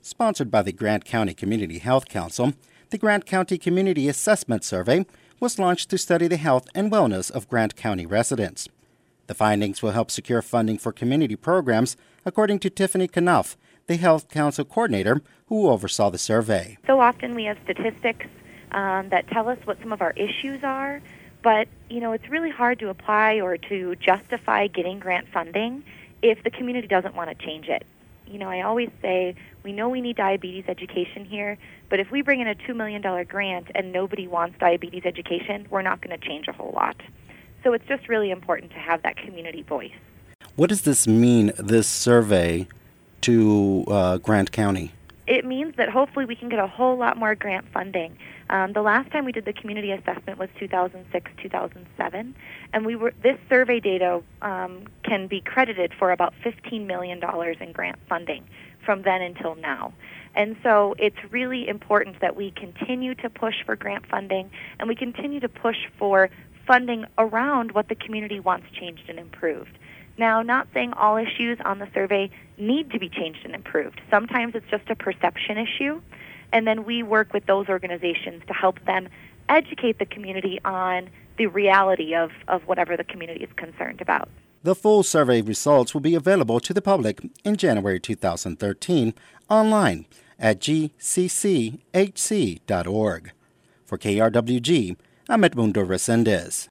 Sponsored by the Grant County Community Health Council, the Grant County Community Assessment Survey was launched to study the health and wellness of Grant County residents. The findings will help secure funding for community programs, according to Tiffany Knuff, the Health Council coordinator who oversaw the survey. So often we have statistics that tell us what some of our issues are, but it's really hard to apply or to justify getting grant funding if the community doesn't want to change it. I always say, we know we need diabetes education here, but if we bring in a $2 million grant and nobody wants diabetes education, we're not going to change a whole lot. So it's just really important to have that community voice. What does this mean, this survey, to Grant County? It means that hopefully we can get a whole lot more grant funding. The last time we did the community assessment was 2006, 2007, and this survey data can be credited for about $15 million in grant funding from then until now. And so it's really important that we continue to push for grant funding, and we continue to push for funding around what the community wants changed and improved. Now, not saying all issues on the survey need to be changed and improved. Sometimes it's just a perception issue, and then we work with those organizations to help them educate the community on the reality of whatever the community is concerned about. The full survey results will be available to the public in January 2013 online at gcchc.org. For KRWG, I'm Edmundo Resendez.